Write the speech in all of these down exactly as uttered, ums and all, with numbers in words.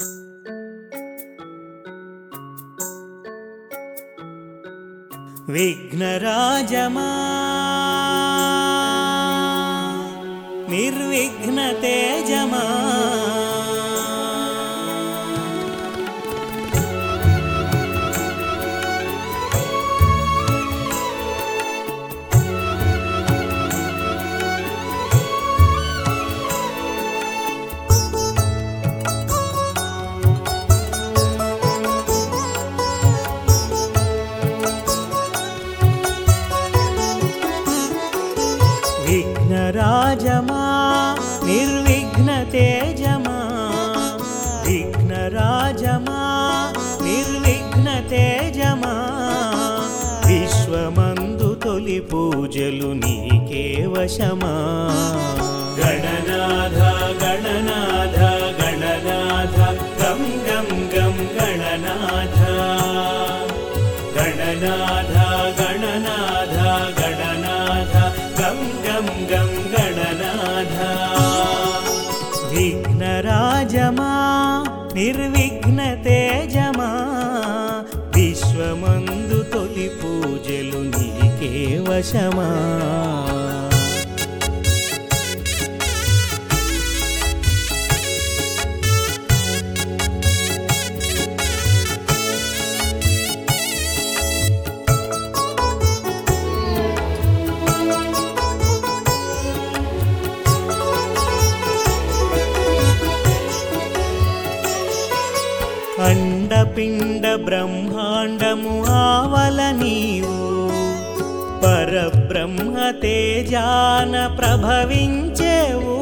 విఘ్నరాజమా నిర్విఘ్న తేజమా విఘ్నరాజమా నిర్విఘ్న తేజమా విఘ్నరాజమా నిర్విఘ్న తేజమా విశ్వమందు తొలి పూజలు నీకే వశమా గణనాథ గణనాథ గణనాథ గం గం గం గణనాథ గణనాథ గణనాథ గణనాథ గం గం గం గణనాథ విఘ్నరాజమా నిర్విఘ్న తేజమా విశ్వమందు తొలి పూజలు నీకే వశమా అండపిండ బ్రహ్మాండము ఆవల నీవు పరబ్రహ్మ తేజాన ప్రభవించేవు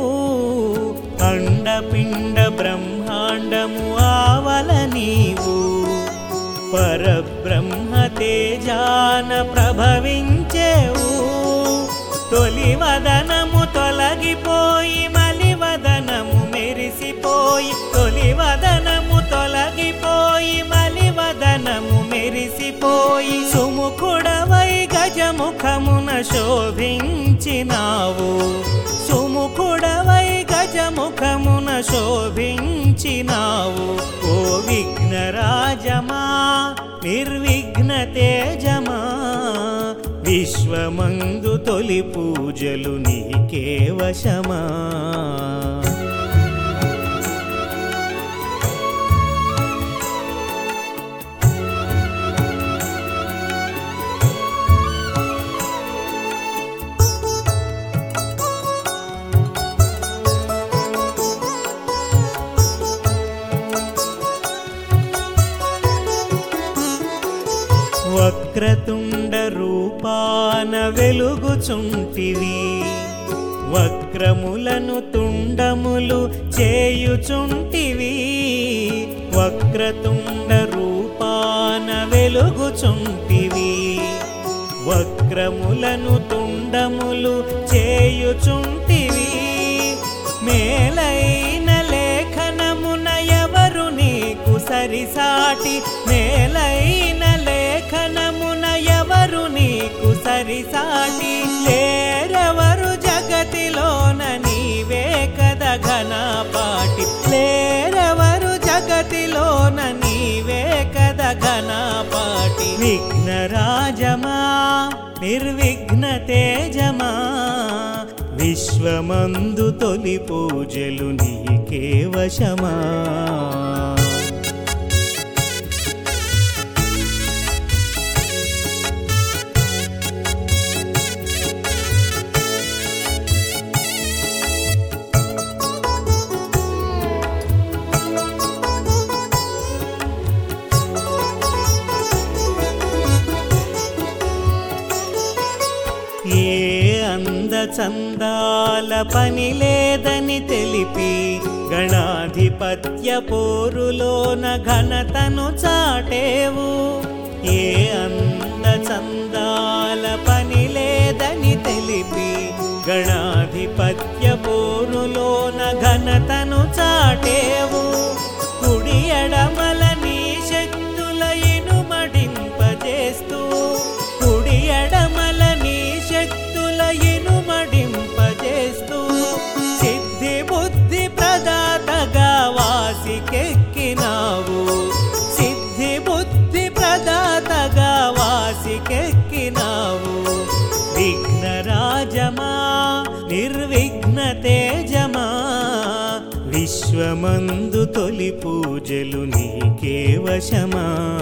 అండపిండ బ్రహ్మాండము ఆవల నీవు పరబ్రహ్మ తేజాన ప్రభవించేవు తొలి వదనము తొలగిపోయి మలివదనము మెరిసిపోయి తొలి వదనము తొలగిపోయి మలివదనము మెరిసిపోయి సుముఖుడవై గజముఖమున శోభించినావు సుముఖుడవై గజముఖమున శోభించినావు ఓ విఘ్నరాజమా నిర్విఘ్న తేజమా విశ్వమందు తొలి పూజలు నీకే వశమా వక్రతుండ రూపాన వెలుగుచుంటివి వక్రములను తుండములు చేయుచుంటివి వక్రతుండ రూపాన వెలుగుచుంటివి వక్రములను తుండములు చేయుచుంటివి మేలైన లేఖనమున ఎవరు నీకు సరిసాటి మేలైన లేఖనమున ఎవరు నీకు సరిసాటి లేరెవరు జగతిలోన నీవే కద ఘనపాటి లేరెవరు జగతిలోన నీవే కద ఘనపాటి విఘ్నరాజమా నిర్విఘ్న తేజమా విశ్వమందు తొలి పూజలు నీకే వశమా ఏ అందచందాల పని లేదని తెలిపి గణాధిపత్య పోరులోన ఘనతను చాటేవు ఏ అందచందాల పని లేదని తెలిపి గణాధిపత్య పోరులోన ఘనతను చాటేవు కుడి ఎడమల నీ శక్తుల ఇనుమడింపజేస్తూ కుడి ఎడమల నీ శక్తుల ఇనుమడింపజేస్తూ సిద్ధి బుద్ధి ప్రదాతగా వాసికెక్కిన విశ్వమందు తొలి పూజలు నీకే వశమా